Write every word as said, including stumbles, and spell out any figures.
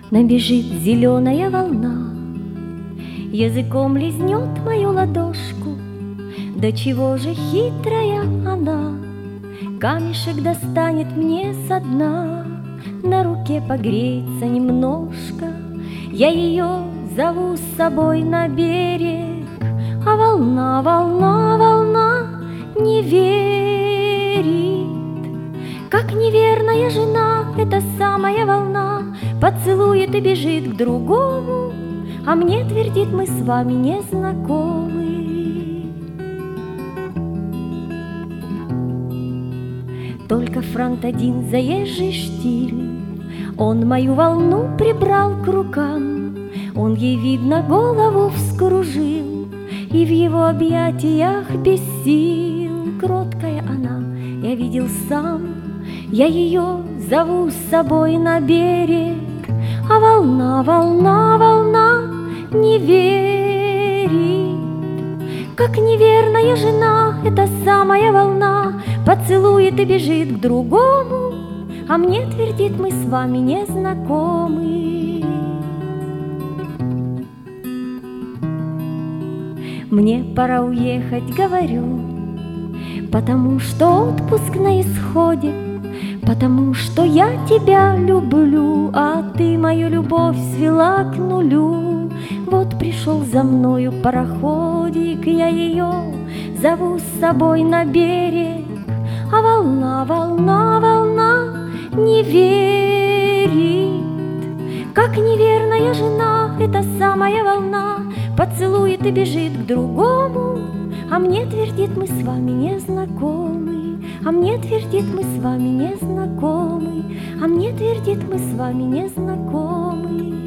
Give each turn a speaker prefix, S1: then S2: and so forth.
S1: Набежит зеленая волна, языком лизнет мою ладошку. Да чего же хитрая она, камешек достанет мне со дна, на руке погреется немножко. Я ее зову с собой на берег, а волна, волна, волна не верит. Как неверная жена, эта самая волна поцелует и бежит к другому, а мне твердит: мы с вами не знакомы. Только франт один заезжий штиль, он мою волну прибрал к рукам, он ей, видно, голову вскружил, и в его объятиях без сил. Кроткая она, я видел сам, я ее зову с собой на берег, а волна, волна, волна не верит. Как неверная жена, эта самая волна поцелует и бежит к другому, а мне твердит: мы с вами не знакомы. Мне пора уехать, говорю, потому что отпуск на исходе, потому что я тебя люблю, а ты мою любовь свела к нулю. Вот пришел за мною пароходик, я ее зову с собой на берег, а волна, волна, волна не верит. Как неверная жена, эта самая волна поцелует и бежит к другому, а мне твердит: мы с вами не знакомы, а мне твердит: мы с вами не знакомы, а мне твердит: мы с вами не знакомы.